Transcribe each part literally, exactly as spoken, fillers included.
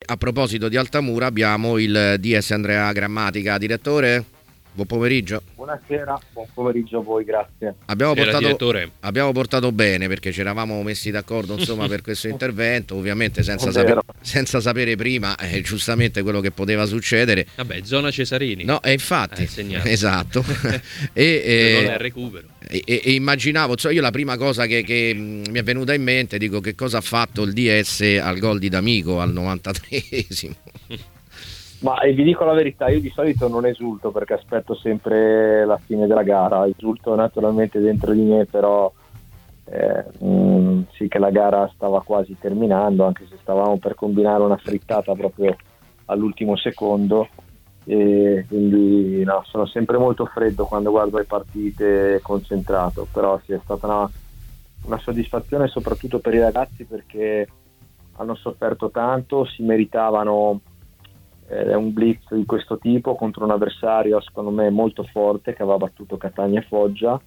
a proposito di Altamura abbiamo il D S Andrea Grammatica. Direttore, buon pomeriggio. Buonasera, buon pomeriggio a voi, grazie. Abbiamo Sera, portato, direttore. abbiamo portato bene perché ci eravamo messi d'accordo insomma per questo intervento, ovviamente senza, È sape- vero. senza sapere prima eh, giustamente quello che poteva succedere. Vabbè, zona Cesarini. No, e infatti, Eh, segnato. esatto. e, e- Non è recupero. E, e- e immaginavo, cioè io la prima cosa che, che mh, mi è venuta in mente, dico che cosa ha fatto il D S al gol di D'Amico al novantatreesimo. Ma eh, vi dico la verità, io di solito non esulto perché aspetto sempre la fine della gara, esulto naturalmente dentro di me, però eh, mh, sì che la gara stava quasi terminando, anche se stavamo per combinare una frittata proprio all'ultimo secondo, e quindi no, sono sempre molto freddo quando guardo le partite, concentrato, però sì, è stata una, una soddisfazione soprattutto per i ragazzi perché hanno sofferto tanto, si meritavano eh, un blitz di questo tipo contro un avversario secondo me molto forte che aveva battuto Catania e Foggia,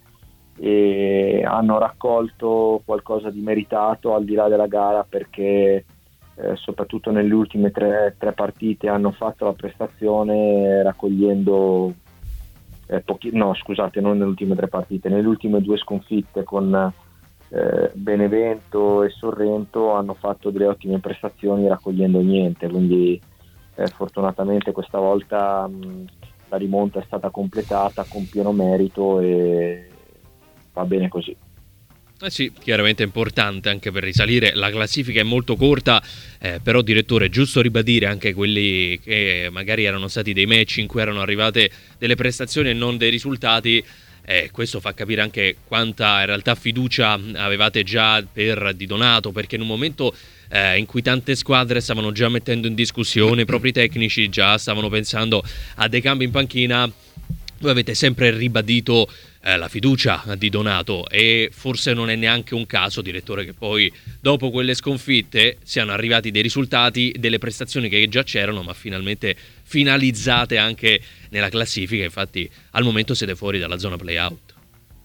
e hanno raccolto qualcosa di meritato al di là della gara perché eh, soprattutto nelle ultime tre, tre partite hanno fatto la prestazione raccogliendo eh, pochi, no scusate non nelle ultime tre partite, nelle ultime due sconfitte con eh, Benevento e Sorrento hanno fatto delle ottime prestazioni raccogliendo niente, quindi eh, fortunatamente questa volta mh, la rimonta è stata completata con pieno merito e va bene così. Eh sì, chiaramente è importante anche per risalire, la classifica è molto corta, eh, però direttore, è giusto ribadire anche quelli che magari erano stati dei match in cui erano arrivate delle prestazioni e non dei risultati, eh, questo fa capire anche quanta in realtà fiducia avevate già per Di Donato, perché in un momento eh, in cui tante squadre stavano già mettendo in discussione i propri tecnici, già stavano pensando a dei cambi in panchina, voi avete sempre ribadito eh, la fiducia di Donato e forse non è neanche un caso, direttore, che poi dopo quelle sconfitte siano arrivati dei risultati, delle prestazioni che già c'erano ma finalmente finalizzate anche nella classifica, infatti al momento siete fuori dalla zona play-out.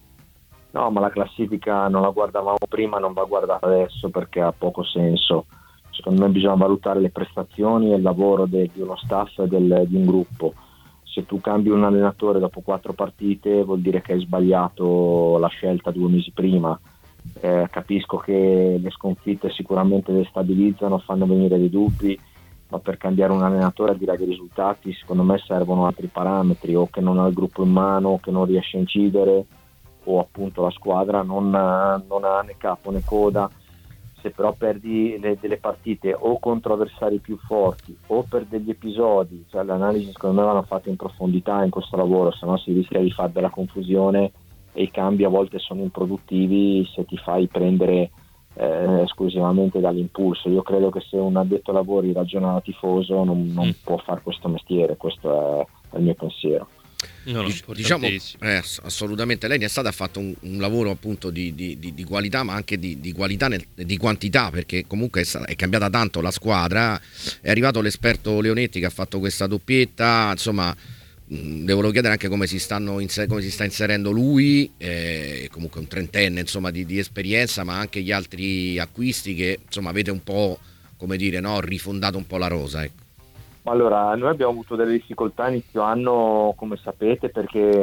No, ma la classifica non la guardavamo prima, non va guardata adesso perché ha poco senso. Secondo me bisogna valutare le prestazioni e il lavoro de- di uno staff e del, di un gruppo. Se tu cambi un allenatore dopo quattro partite vuol dire che hai sbagliato la scelta due mesi prima. Eh, capisco che le sconfitte sicuramente destabilizzano, fanno venire dei dubbi, ma per cambiare un allenatore al di là dei risultati secondo me servono altri parametri, o che non ha il gruppo in mano, o che non riesce a incidere, o appunto la squadra non, non ha né capo né coda. Se però perdi le, delle partite o contro avversari più forti o per degli episodi, cioè l'analisi secondo me vanno fatte in profondità in questo lavoro, se no si rischia di fare della confusione e i cambi a volte sono improduttivi se ti fai prendere eh, esclusivamente dall'impulso. Io credo che se un addetto ai lavori ragiona da tifoso non, non mm. può fare questo mestiere, questo è, è il mio pensiero. No, no, diciamo eh, assolutamente, lei ne è stato ha fatto un, un lavoro appunto di, di, di, di qualità, ma anche di, di qualità nel, di quantità, perché comunque è, stata, è cambiata tanto la squadra, è arrivato l'esperto Leonetti che ha fatto questa doppietta, insomma mh, devo chiedere anche come si, stanno inser- come si sta inserendo lui, eh, comunque un trentenne insomma di, di esperienza, ma anche gli altri acquisti che insomma avete un po', come dire, no, rifondato un po' la rosa, ecco. Allora, noi abbiamo avuto delle difficoltà inizio anno, come sapete, perché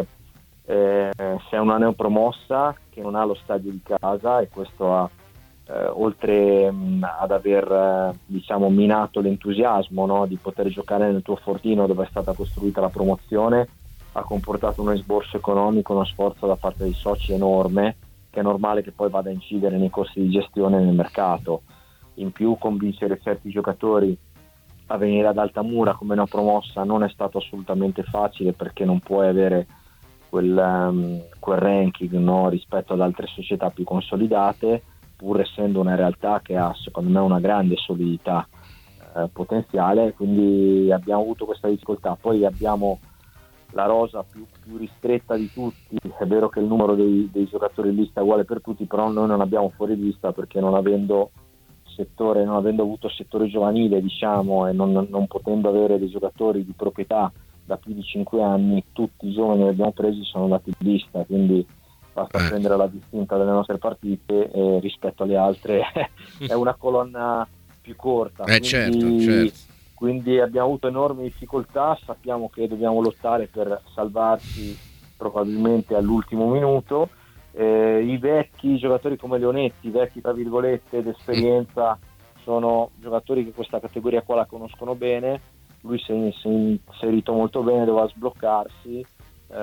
eh, sei una neopromossa che non ha lo stadio di casa e questo ha, eh, oltre mh, ad aver eh, diciamo minato l'entusiasmo, no, di poter giocare nel tuo fortino dove è stata costruita la promozione, ha comportato un esborso economico, uno sforzo da parte dei soci enorme, che è normale che poi vada a incidere nei costi di gestione nel mercato. In più convincere certi giocatori a venire ad Altamura come una promossa non è stato assolutamente facile, perché non puoi avere quel, um, quel ranking, no, rispetto ad altre società più consolidate, pur essendo una realtà che ha secondo me una grande solidità eh, potenziale, quindi abbiamo avuto questa difficoltà. Poi abbiamo la rosa più, più ristretta di tutti, è vero che il numero dei, dei giocatori in lista è uguale per tutti, però noi non abbiamo fuori lista perché non avendo settore, non avendo avuto settore giovanile, diciamo, e non, non potendo avere dei giocatori di proprietà da più di cinque anni, tutti i giovani che abbiamo presi sono andati in lista, quindi basta eh. prendere la distinta delle nostre partite e rispetto alle altre è una colonna più corta, eh, quindi certo, certo. quindi abbiamo avuto enormi difficoltà, sappiamo che dobbiamo lottare per salvarci probabilmente all'ultimo minuto. Eh, i vecchi giocatori come Leonetti, vecchi tra virgolette d'esperienza, sono giocatori che questa categoria qua la conoscono bene. Lui si è, si è inserito molto bene, doveva sbloccarsi, eh,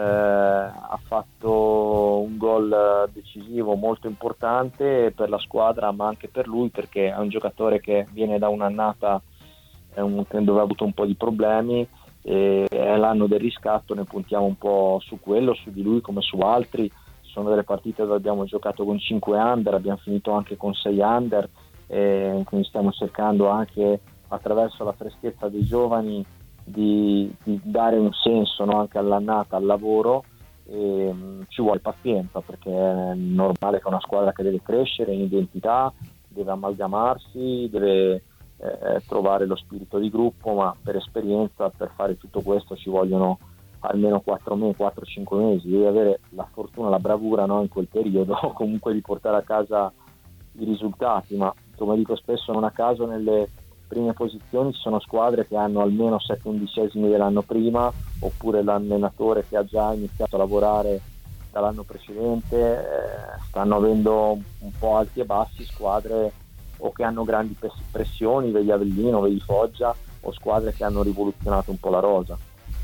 ha fatto un gol decisivo molto importante per la squadra ma anche per lui, perché è un giocatore che viene da un'annata è un, dove ha avuto un po' di problemi, e è l'anno del riscatto, ne puntiamo un po' su quello, su di lui come su altri. Ci sono delle partite dove abbiamo giocato con cinque under, abbiamo finito anche con sei under, e quindi stiamo cercando anche attraverso la freschezza dei giovani di, di dare un senso, no, anche all'annata, al lavoro. E, um, ci vuole pazienza, perché è normale che una squadra che deve crescere in identità, deve amalgamarsi, deve eh, trovare lo spirito di gruppo, ma per esperienza, per fare tutto questo ci vogliono almeno quattro mesi, quattro cinque mesi, devi avere la fortuna, la bravura, no, in quel periodo comunque di portare a casa i risultati. Ma come dico spesso, non a caso nelle prime posizioni ci sono squadre che hanno almeno sette undicesimi dell'anno prima, oppure l'allenatore che ha già iniziato a lavorare dall'anno precedente. Eh, stanno avendo un po' alti e bassi squadre o che hanno grandi pressioni, vedi Avellino, vedi Foggia, o squadre che hanno rivoluzionato un po' la rosa.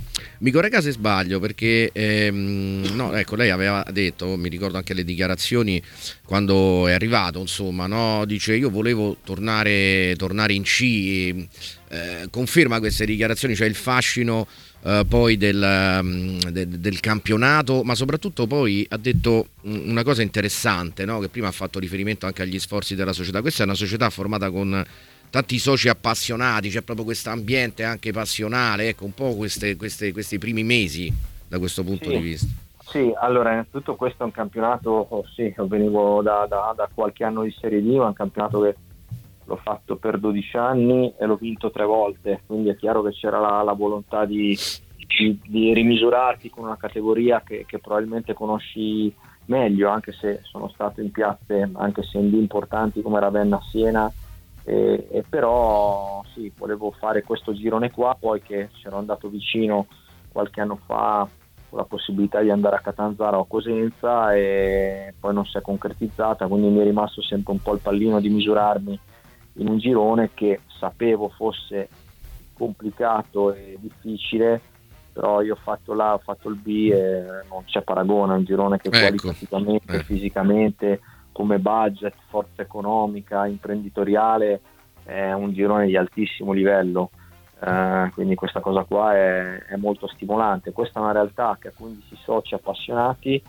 Mi corregga se sbaglio, perché ehm, no, ecco, lei aveva detto, mi ricordo anche le dichiarazioni quando è arrivato, insomma, no? Dice io volevo tornare, tornare in C, e, eh, conferma queste dichiarazioni, cioè il fascino eh, poi del, um, de, del campionato, ma soprattutto poi ha detto una cosa interessante, no? Che prima ha fatto riferimento anche agli sforzi della società. Questa è una società formata con tanti soci appassionati, c'è proprio questo ambiente anche passionale, ecco, un po' queste, queste, questi primi mesi da questo punto sì, di vista. Sì, allora innanzitutto questo è un campionato, oh, sì, io venivo da, da, da qualche anno di Serie D, ma è un campionato che l'ho fatto per dodici anni e l'ho vinto tre volte, quindi è chiaro che c'era la, la volontà di, di, di rimisurarti con una categoria che, che probabilmente conosci meglio, anche se sono stato in piazze, anche se in D importanti come Ravenna, Siena. E, e però sì, volevo fare questo girone qua, poi che c'ero andato vicino qualche anno fa con la possibilità di andare a Catanzaro o a Cosenza, e poi non si è concretizzata, quindi mi è rimasto sempre un po' il pallino di misurarmi in un girone che sapevo fosse complicato e difficile, però io ho fatto l'A, ho fatto il B e non c'è paragone, è un girone che ecco. qualitativamente, eh. fisicamente, come budget, forza economica, imprenditoriale, è un girone di altissimo livello, eh, quindi questa cosa qua è, è molto stimolante. Questa è una realtà che ha quindici soci appassionati,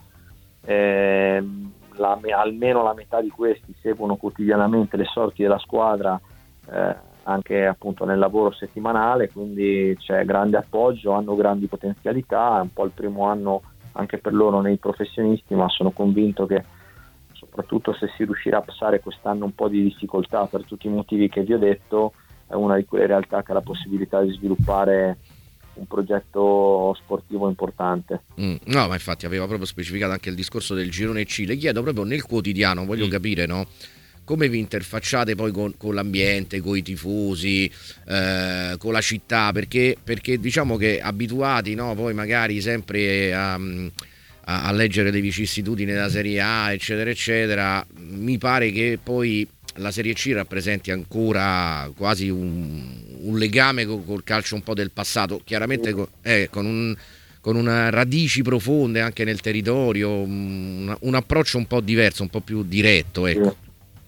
eh, la, almeno la metà di questi seguono quotidianamente le sorti della squadra, eh, anche appunto nel lavoro settimanale, quindi c'è grande appoggio, hanno grandi potenzialità, è un po' il primo anno anche per loro nei professionisti, ma sono convinto che soprattutto se si riuscirà a passare quest'anno un po' di difficoltà per tutti i motivi che vi ho detto, è una di quelle realtà che ha la possibilità di sviluppare un progetto sportivo importante. Mm, no, ma infatti aveva proprio specificato anche il discorso del girone C. Le chiedo proprio nel quotidiano, voglio mm. capire, no? Come vi interfacciate poi con, con l'ambiente, con i tifosi, eh, con la città, perché, perché diciamo che abituati, no, poi magari sempre a, a, a leggere le vicissitudini della Serie A, eccetera, eccetera, mi pare che poi la Serie C rappresenti ancora quasi un, un legame col, col calcio un po' del passato, chiaramente con, eh, con un... con una radici profonde anche nel territorio, un, un approccio un po' diverso, un po' più diretto, ecco.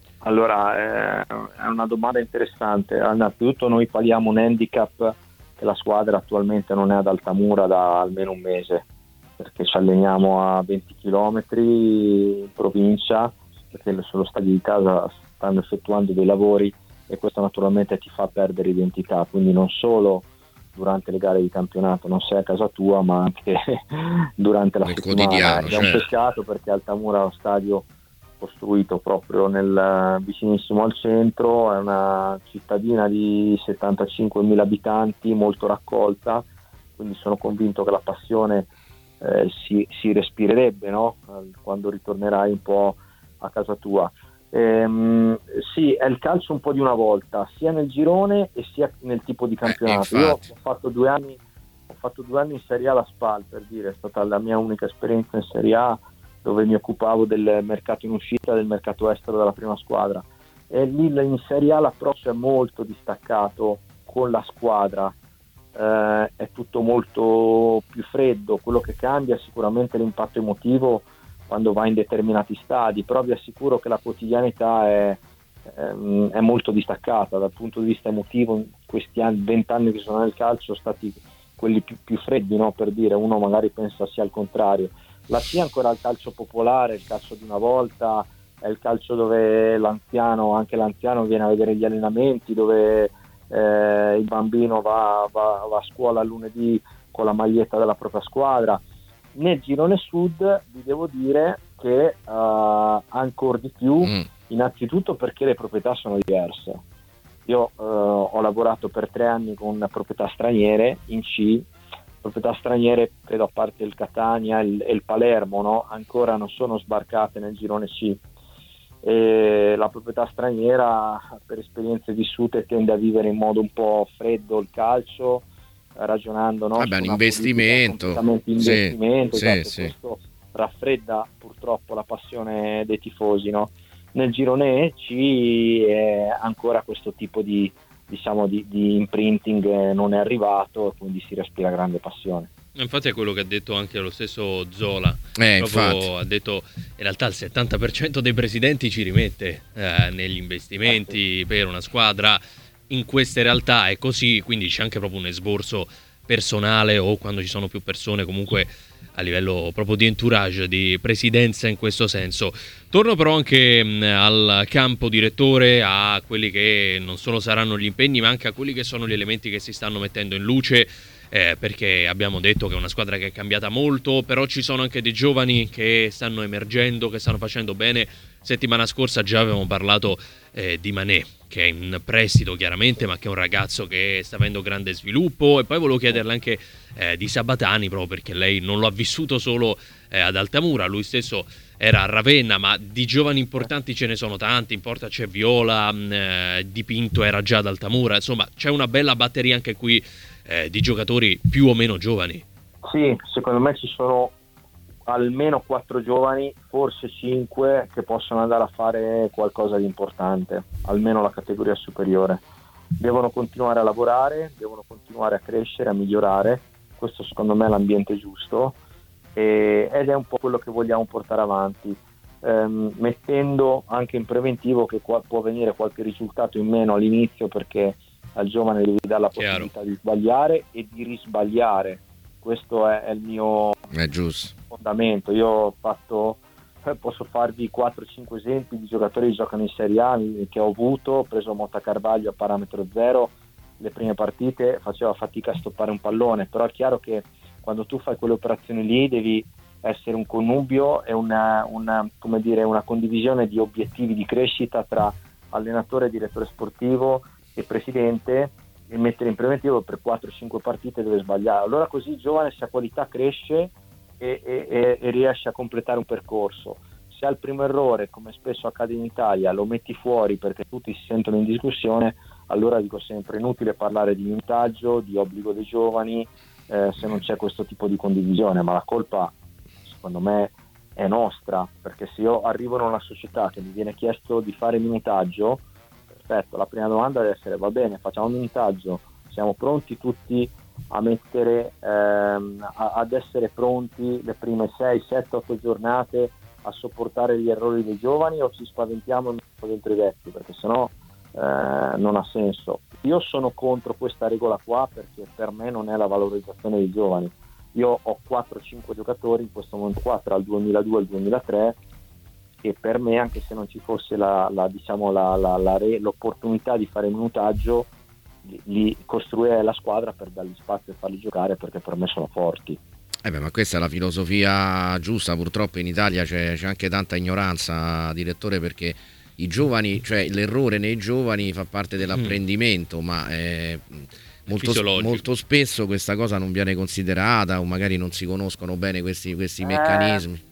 Allora, eh, è una domanda interessante. Innanzitutto noi paghiamo un handicap che la squadra attualmente non è ad Altamura da almeno un mese, perché ci alleniamo a venti chilometri in provincia, perché sullo stadio di casa stanno effettuando dei lavori e questo naturalmente ti fa perdere identità, quindi non solo durante le gare di campionato non sei a casa tua, ma anche durante la nel settimana. Quotidiano, è certo. Un peccato, perché Altamura è uno stadio costruito proprio nel vicinissimo al centro, è una cittadina di settantacinquemila abitanti, molto raccolta, quindi sono convinto che la passione eh, si, si respirerebbe, no? Quando ritornerai un po' a casa tua. Ehm, sì, è il calcio un po' di una volta, sia nel girone e sia nel tipo di campionato. Eh, Io ho fatto due anni, ho fatto due anni in Serie A alla Spal, per dire, è stata la mia unica esperienza in Serie A, dove mi occupavo del mercato in uscita, del mercato estero della prima squadra. E lì in Serie A l'approccio è molto distaccato con la squadra, eh, è tutto molto più freddo. Quello che cambia è sicuramente l'impatto emotivo quando va in determinati stadi, però vi assicuro che la quotidianità è, ehm, è molto distaccata dal punto di vista emotivo. In questi anni, vent'anni che sono nel calcio, sono stati quelli più, più freddi, no? Per dire, uno magari pensa sia al contrario. La sia ancora il calcio popolare, il calcio di una volta, è il calcio dove l'anziano, anche l'anziano viene a vedere gli allenamenti, dove eh, il bambino va, va, va a scuola lunedì con la maglietta della propria squadra. Nel girone sud vi devo dire che uh, ancora di più, mm. innanzitutto perché le proprietà sono diverse. Io uh, ho lavorato per tre anni con proprietà straniere in C, proprietà straniere credo a parte il Catania e il, il Palermo, no? Ancora non sono sbarcate nel girone C. E la proprietà straniera, per esperienze vissute, tende a vivere in modo un po' freddo il calcio, ragionando, no? Vabbè, un investimento, investimento sì, esatto, sì, questo sì. Raffredda purtroppo la passione dei tifosi, no? Nel girone E C è ancora questo tipo di, diciamo, di, di imprinting non è arrivato, e quindi si respira grande passione. Infatti è quello che ha detto anche lo stesso Zola, eh, proprio ha detto in realtà il settanta per cento dei presidenti ci rimette eh, negli investimenti eh, sì. per una squadra. In queste realtà è così, quindi c'è anche proprio un esborso personale, o quando ci sono più persone comunque a livello proprio di entourage, di presidenza in questo senso. Torno però anche mh, al campo direttore, a quelli che non solo saranno gli impegni, ma anche a quelli che sono gli elementi che si stanno mettendo in luce, eh, perché abbiamo detto che è una squadra che è cambiata molto, però ci sono anche dei giovani che stanno emergendo, che stanno facendo bene. Settimana scorsa già avevamo parlato eh, di Mané, che è in prestito chiaramente, ma che è un ragazzo che sta avendo grande sviluppo. E poi volevo chiederle anche eh, di Sabatani, proprio perché lei non lo ha vissuto solo eh, ad Altamura, lui stesso era a Ravenna, ma di giovani importanti ce ne sono tanti. In porta c'è Viola, mh, eh, Dipinto era già ad Altamura, insomma c'è una bella batteria anche qui eh, di giocatori più o meno giovani. Sì, secondo me ci sono almeno quattro giovani, forse cinque, che possono andare a fare qualcosa di importante, almeno la categoria superiore. Devono continuare a lavorare, devono continuare a crescere, a migliorare. Questo secondo me è l'ambiente giusto, e, ed è un po' quello che vogliamo portare avanti, ehm, mettendo anche in preventivo che qua può venire qualche risultato in meno all'inizio, perché al giovane devi dare la possibilità Chiaro. di sbagliare e di risbagliare. Questo è, è il mio è giusto. fondamento. Io ho fatto, posso farvi quattro cinque esempi di giocatori che giocano in Serie A che ho avuto. Ho preso Motta Carvaglio a parametro zero, le prime partite faceva fatica a stoppare un pallone, però è chiaro che quando tu fai quelle operazioni lì devi essere un connubio e una, una, come dire, una condivisione di obiettivi di crescita tra allenatore, direttore sportivo e presidente, e mettere in preventivo per quattro cinque partite deve sbagliare. Allora così il giovane, se ha qualità, cresce e, e, e riesce a completare un percorso. Se al primo errore, come spesso accade in Italia, lo metti fuori perché tutti si sentono in discussione, allora dico sempre: inutile parlare di minutaggio, di obbligo dei giovani, eh, se non c'è questo tipo di condivisione. Ma la colpa, secondo me, è nostra, perché se io arrivo in una società che mi viene chiesto di fare minutaggio, perfetto, la prima domanda deve essere: va bene, facciamo un minutaggio, siamo pronti tutti a mettere ehm, a, ad essere pronti le prime sei, sette, otto giornate a sopportare gli errori dei giovani, o ci spaventiamo e mettiamo dentro i vecchi? Perché sennò eh, non ha senso. Io sono contro questa regola qua, perché per me non è la valorizzazione dei giovani. Io ho quattro cinque giocatori in questo momento qua, tra il duemiladue e il duemilatré, che per me, anche se non ci fosse la, la, diciamo, la, la, la re, l'opportunità di fare minutaggio, li, li costruire la squadra per dargli spazio e farli giocare, perché per me sono forti. Eh beh, ma questa è la filosofia giusta. Purtroppo in Italia c'è, c'è anche tanta ignoranza, direttore, perché i giovani, cioè l'errore nei giovani fa parte dell'apprendimento, mm. ma eh, molto, molto spesso questa cosa non viene considerata, o magari non si conoscono bene questi, questi eh, meccanismi.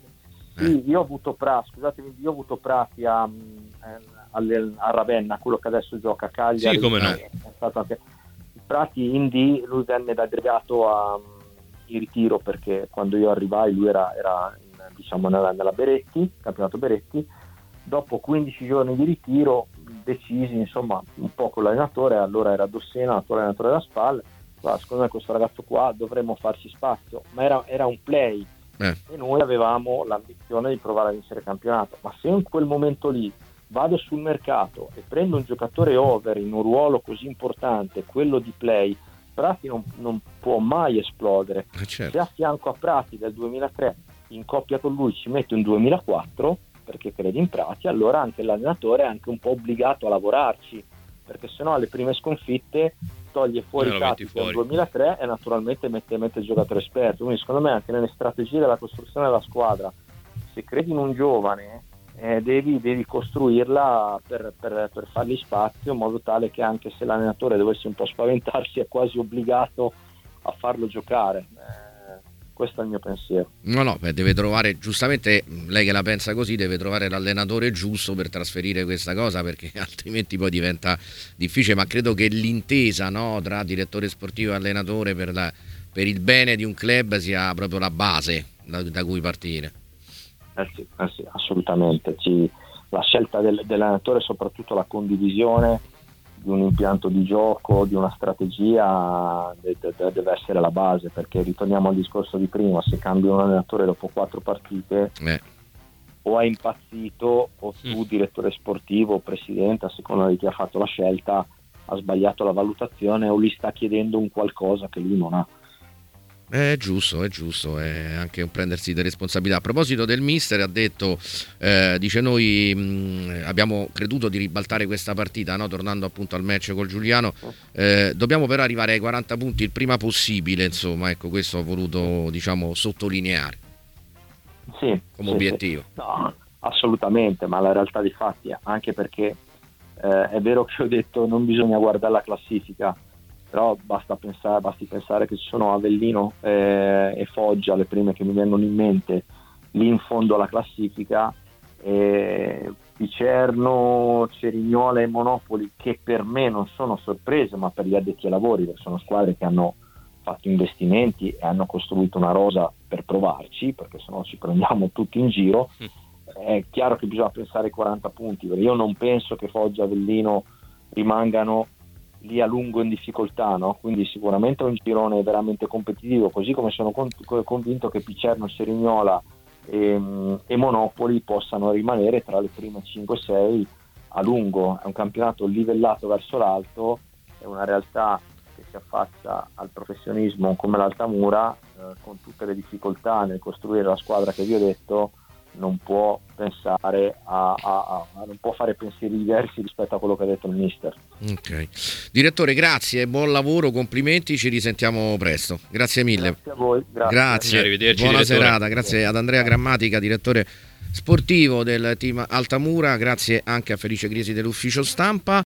Eh. Sì, io ho avuto Prati, scusatemi, io ho avuto Prati a, a, a Ravenna, quello che adesso gioca a Cagliari. Sì, come no. È stato anche Prati in D, lui venne da aggregato a in ritiro, perché quando io arrivai lui era, era in, diciamo nella, nella Beretti, campionato Beretti. Dopo quindici giorni di ritiro decisi, insomma, un po' con l'allenatore, allora era Dossena, l'attuale allenatore della Spal, ma secondo me questo ragazzo qua dovremmo farci spazio, ma era, era un play eh. e noi avevamo l'ambizione di provare a vincere il campionato. Ma se in quel momento lì vado sul mercato e prendo un giocatore over in un ruolo così importante, quello di play, Prati non, non può mai esplodere. Eh certo. Se a fianco a Prati del duemilatré in coppia con lui ci mette un duemilaquattro perché credi in Prati, allora anche l'allenatore è anche un po' obbligato a lavorarci, perché sennò alle prime sconfitte toglie fuori Prati del duemilatré e naturalmente mette, mette il giocatore esperto. Quindi secondo me anche nelle strategie della costruzione della squadra, se credi in un giovane eh, devi, devi costruirla per, per, per fargli spazio, in modo tale che anche se l'allenatore dovesse un po' spaventarsi è quasi obbligato a farlo giocare. Eh, questo è il mio pensiero. No, no, beh, deve trovare, giustamente lei che la pensa così, deve trovare l'allenatore giusto per trasferire questa cosa, perché altrimenti poi diventa difficile. Ma credo che l'intesa, no, tra direttore sportivo e allenatore per, la, per il bene di un club sia proprio la base da, da cui partire. Eh sì, eh sì, assolutamente. Ci, la scelta del, dell'allenatore, soprattutto la condivisione di un impianto di gioco, di una strategia, de, de, de, deve essere la base, perché ritorniamo al discorso di prima: se cambi un allenatore dopo quattro partite eh. o è impazzito, o tu mm. direttore sportivo o presidente, a seconda di chi ha fatto la scelta, ha sbagliato la valutazione o gli sta chiedendo un qualcosa che lui non ha. È giusto, è giusto, è anche un prendersi delle responsabilità. A proposito del mister, ha detto, eh, dice noi mh, abbiamo creduto di ribaltare questa partita, no? Tornando appunto al match col Giuliano, eh, dobbiamo però arrivare ai quaranta punti il prima possibile, insomma, ecco, questo ho voluto, diciamo, sottolineare sì, come sì, obiettivo. Sì. No, assolutamente, ma la realtà dei fatti, anche perché eh, è vero che ho detto non bisogna guardare la classifica, però basta pensare, basti pensare che ci sono Avellino eh, e Foggia, le prime che mi vengono in mente, lì in fondo alla classifica, eh, Picerno, Cerignola e Monopoli, che per me non sono sorprese, ma per gli addetti ai lavori, perché sono squadre che hanno fatto investimenti e hanno costruito una rosa per provarci, perché sennò ci prendiamo tutti in giro. È chiaro che bisogna pensare ai quaranta punti, perché io non penso che Foggia e Avellino rimangano lì a lungo in difficoltà, no? Quindi sicuramente è un girone veramente competitivo, così come sono con- convinto che Picerno, Cerignola e, e Monopoli possano rimanere tra le prime cinque sei a lungo. È un campionato livellato verso l'alto, è una realtà che si affaccia al professionismo come l'Altamura, eh, con tutte le difficoltà nel costruire la squadra che vi ho detto. Non può pensare a, a, a non può fare pensieri diversi rispetto a quello che ha detto il mister. Ok, direttore, grazie, buon lavoro, complimenti, ci risentiamo presto. Grazie mille. Grazie a voi. Grazie. Grazie. Arrivederci, buona direttore. serata. Grazie ad Andrea Grammatica, direttore sportivo del team Altamura. Grazie anche a Felice Griesi dell'ufficio stampa.